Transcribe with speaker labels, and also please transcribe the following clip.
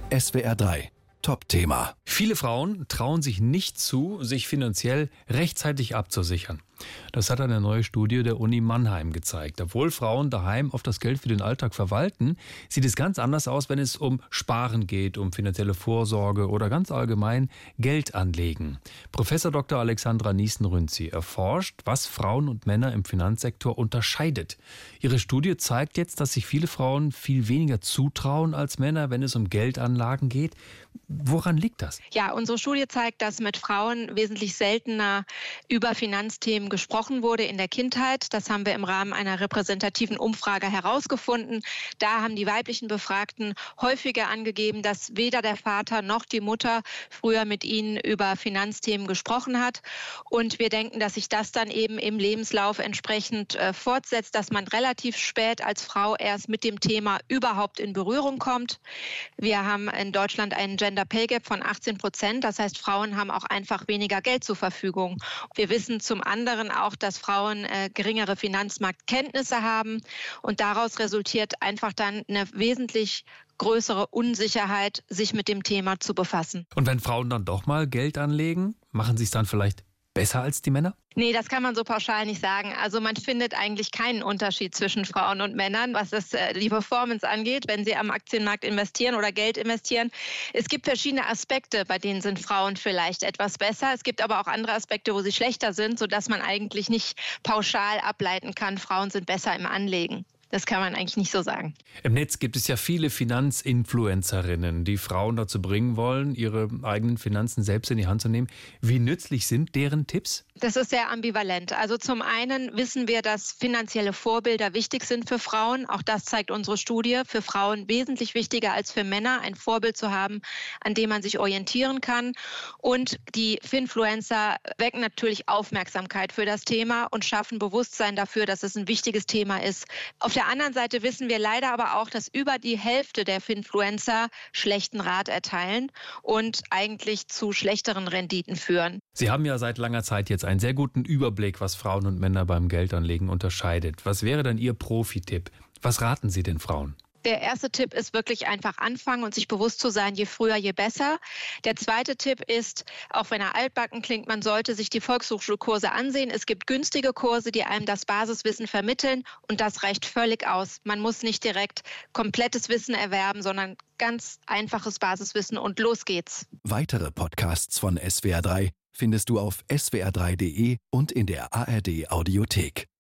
Speaker 1: SWR 3 Top-Thema.
Speaker 2: Viele Frauen trauen sich nicht zu, sich finanziell rechtzeitig abzusichern. Das hat eine neue Studie der Uni Mannheim gezeigt. Obwohl Frauen daheim oft das Geld für den Alltag verwalten, sieht es ganz anders aus, wenn es um Sparen geht, um finanzielle Vorsorge oder ganz allgemein Geld anlegen. Professor Dr. Alexandra Niesen-Rünzi erforscht, was Frauen und Männer im Finanzsektor unterscheidet. Ihre Studie zeigt jetzt, dass sich viele Frauen viel weniger zutrauen als Männer, wenn es um Geldanlagen geht. Woran liegt das?
Speaker 3: Ja, unsere Studie zeigt, dass mit Frauen wesentlich seltener über Finanzthemen gesprochen wurde in der Kindheit. Das haben wir im Rahmen einer repräsentativen Umfrage herausgefunden. Da haben die weiblichen Befragten häufiger angegeben, dass weder der Vater noch die Mutter früher mit ihnen über Finanzthemen gesprochen hat. Und wir denken, dass sich das dann eben im Lebenslauf entsprechend fortsetzt, dass man relativ spät als Frau erst mit dem Thema überhaupt in Berührung kommt. Wir haben in Deutschland einen Gender Pay Gap von 18%. Das heißt, Frauen haben auch einfach weniger Geld zur Verfügung. Wir wissen zum anderen auch, dass Frauen geringere Finanzmarktkenntnisse haben. Und daraus resultiert einfach dann eine wesentlich größere Unsicherheit, sich mit dem Thema zu befassen.
Speaker 2: Und wenn Frauen dann doch mal Geld anlegen, machen sie es dann vielleicht besser als die Männer?
Speaker 3: Nee, das kann man so pauschal nicht sagen. Also man findet eigentlich keinen Unterschied zwischen Frauen und Männern, was die Performance angeht, wenn sie am Aktienmarkt investieren oder Geld investieren. Es gibt verschiedene Aspekte, bei denen sind Frauen vielleicht etwas besser. Es gibt aber auch andere Aspekte, wo sie schlechter sind, sodass man eigentlich nicht pauschal ableiten kann, Frauen sind besser im Anlegen. Das kann man eigentlich nicht so sagen.
Speaker 2: Im Netz gibt es ja viele Finanzinfluencerinnen, die Frauen dazu bringen wollen, ihre eigenen Finanzen selbst in die Hand zu nehmen. Wie nützlich sind deren Tipps?
Speaker 3: Das ist sehr ambivalent. Also zum einen wissen wir, dass finanzielle Vorbilder wichtig sind für Frauen. Auch das zeigt unsere Studie. Für Frauen wesentlich wichtiger als für Männer, ein Vorbild zu haben, an dem man sich orientieren kann. Und die Finfluencer wecken natürlich Aufmerksamkeit für das Thema und schaffen Bewusstsein dafür, dass es ein wichtiges Thema ist. Auf der anderen Seite wissen wir leider aber auch, dass über die Hälfte der Finfluencer schlechten Rat erteilen und eigentlich zu schlechteren Renditen führen.
Speaker 2: Sie haben ja seit langer Zeit jetzt einen sehr guten Überblick, was Frauen und Männer beim Geldanlegen unterscheidet. Was wäre dann Ihr Profi-Tipp? Was raten Sie den Frauen?
Speaker 3: Der erste Tipp ist wirklich einfach anfangen und sich bewusst zu sein, je früher, je besser. Der zweite Tipp ist, auch wenn er altbacken klingt, man sollte sich die Volkshochschulkurse ansehen. Es gibt günstige Kurse, die einem das Basiswissen vermitteln und das reicht völlig aus. Man muss nicht direkt komplettes Wissen erwerben, sondern ganz einfaches Basiswissen und los geht's.
Speaker 1: Weitere Podcasts von SWR 3 findest du auf swr3.de und in der ARD Audiothek.